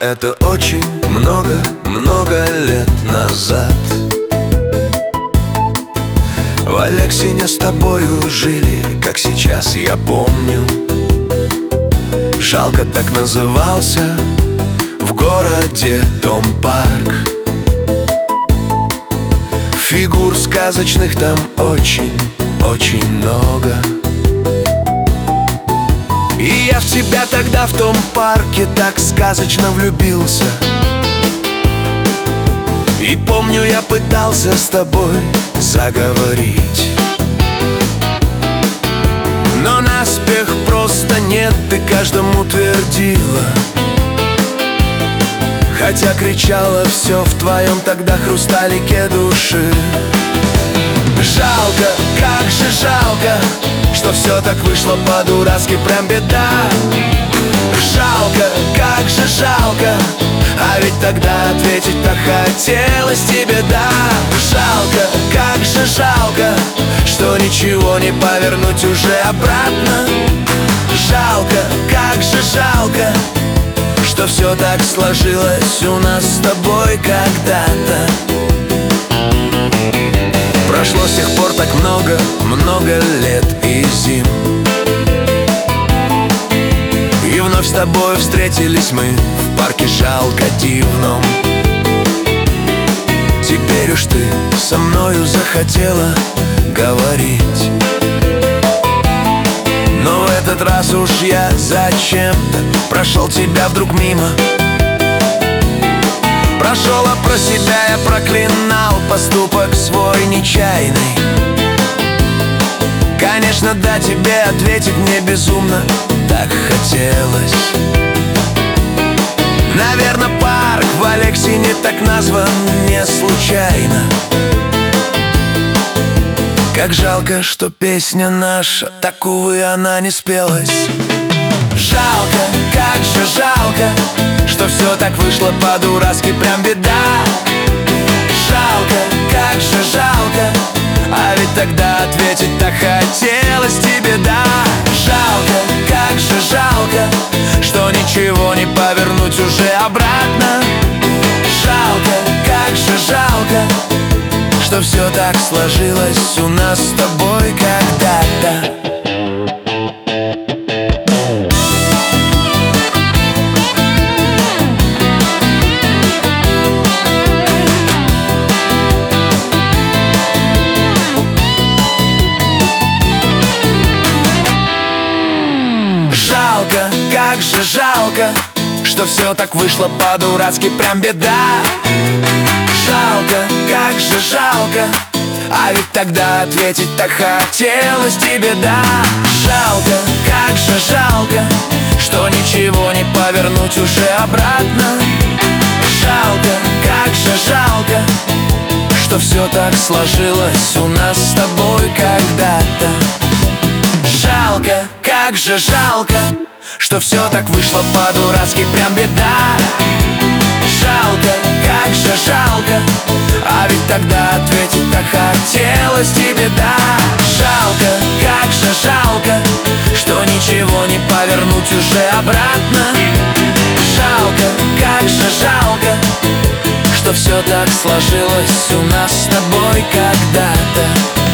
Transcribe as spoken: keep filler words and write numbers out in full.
Это очень много-много лет назад. В Алексине с тобою жили, как сейчас я помню. Жалко так назывался в городе дом-парк. Фигур сказочных там очень-очень много. И я в тебя тогда в том парке так сказочно влюбился. И помню, я пытался с тобой заговорить, но наспех просто нет, ты каждому твердила, хотя кричала все в твоем тогда хрусталике души. Жалко, как же жалко, что все так вышло по-дурацки, прям беда. Жалко, как же жалко, а ведь тогда ответить так хотелось тебе, да. Жалко, как же жалко, что ничего не повернуть уже обратно. Жалко, как же жалко, что все так сложилось у нас с тобой когда-то. Прошло с тех пор так много, много лет и зим, и вновь с тобой встретились мы в парке жалко дивном. Теперь уж ты со мною захотела говорить, но в этот раз уж я зачем-то прошел тебя вдруг мимо. Прошел, а про себя я проклинал поступок свой нечаянный. Конечно, да, тебе ответить мне безумно так хотелось. Наверное, парк в Алексине так назван не случайно. Как жалко, что песня наша, так, увы, она не спелась. Жалко, как же жалко, что все так вышло по-дурацки, прям беда. Жалко, как же жалко, а ведь тогда ответить так хотелось тебе, да. Жалко, как же жалко, что ничего не повернуть уже обратно. Жалко, как же жалко, что все так сложилось у нас с тобой когда-то. Жалко, как же жалко, что все так вышло по-дурацки, прям беда. Жалко, как же жалко, а ведь тогда ответить так хотелось тебе, да. Жалко, как же жалко, что ничего не повернуть уже обратно. Жалко, как же жалко, что все так сложилось у нас с тобой когда-то. Жалко, как же жалко, что все так вышло по-дурацки, прям беда. Жалко, как же жалко, а ведь тогда ответить так хотелось тебе, да. Жалко, как же жалко, что ничего не повернуть уже обратно. Жалко, как же жалко, что все так сложилось у нас с тобой когда-то.